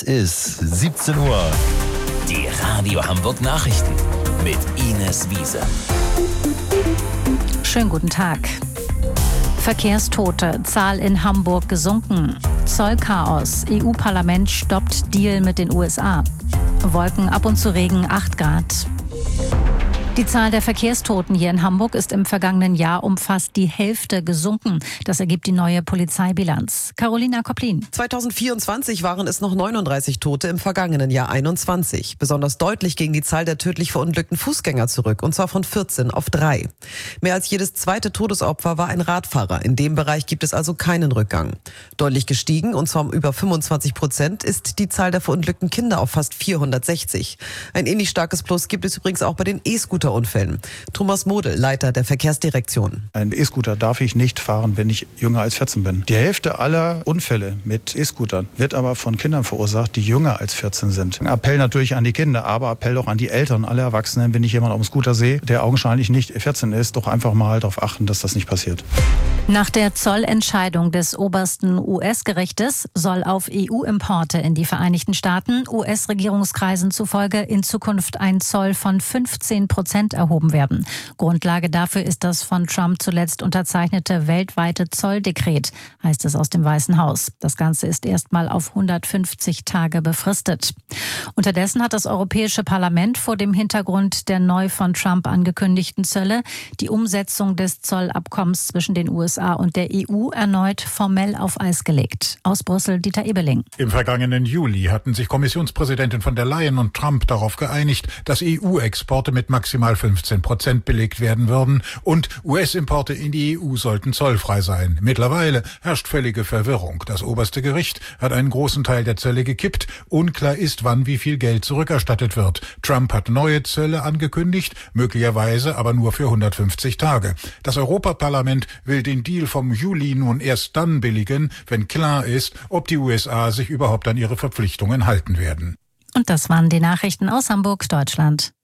Es ist 17 Uhr. Die Radio Hamburg Nachrichten mit Ines Wiese. Schönen guten Tag. Verkehrstote, Zahl in Hamburg gesunken. Zollchaos, EU-Parlament stoppt Deal mit den USA. Wolken, ab und zu Regen, 8 Grad. Die Zahl der Verkehrstoten hier in Hamburg ist im vergangenen Jahr um fast die Hälfte gesunken. Das ergibt die neue Polizeibilanz. Carolina Koplin. 2024 waren es noch 39 Tote, im vergangenen Jahr 21. Besonders deutlich ging die Zahl der tödlich verunglückten Fußgänger zurück, und zwar von 14 auf 3. Mehr als jedes zweite Todesopfer war ein Radfahrer. In dem Bereich gibt es also keinen Rückgang. Deutlich gestiegen, und zwar um über 25%, ist die Zahl der verunglückten Kinder auf fast 460. Ein ähnlich starkes Plus gibt es übrigens auch bei den E-Scooter-Unfällen. Thomas Model, Leiter der Verkehrsdirektion. Ein E-Scooter darf ich nicht fahren, wenn ich jünger als 14 bin. Die Hälfte aller Unfälle mit E-Scootern wird aber von Kindern verursacht, die jünger als 14 sind. Ein Appell natürlich an die Kinder, aber Appell auch an die Eltern, alle Erwachsenen, wenn ich jemanden auf dem Scooter sehe, der augenscheinlich nicht 14 ist, doch einfach mal darauf achten, dass das nicht passiert. Nach der Zollentscheidung des obersten US-Gerichtes soll auf EU-Importe in die Vereinigten Staaten US-Regierungskreisen zufolge in Zukunft ein Zoll von 15% erhoben werden. Grundlage dafür ist das von Trump zuletzt unterzeichnete weltweite Zolldekret, heißt es aus dem Weißen Haus. Das Ganze ist erstmal auf 150 Tage befristet. Unterdessen hat das Europäische Parlament vor dem Hintergrund der neu von Trump angekündigten Zölle die Umsetzung des Zollabkommens zwischen den USA und der EU erneut formell auf Eis gelegt. Aus Brüssel, Dieter Ebeling. Im vergangenen Juli hatten sich Kommissionspräsidentin von der Leyen und Trump darauf geeinigt, dass EU-Exporte mit maximal 15% belegt werden würden und US-Importe in die EU sollten zollfrei sein. Mittlerweile herrscht völlige Verwirrung. Das oberste Gericht hat einen großen Teil der Zölle gekippt. Unklar ist, wann wie viel Geld zurückerstattet wird. Trump hat neue Zölle angekündigt, möglicherweise aber nur für 150 Tage. Das Europaparlament will den Deal vom Juli nun erst dann billigen, wenn klar ist, ob die USA sich überhaupt an ihre Verpflichtungen halten werden. Und das waren die Nachrichten aus Hamburg, Deutschland.